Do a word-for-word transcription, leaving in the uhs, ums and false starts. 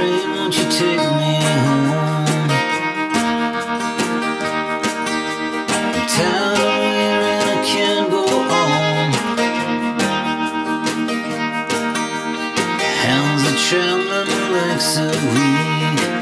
train, won't you take me home? I'm tired of waiting, I can't go on. Hands are trembling, legs are weak.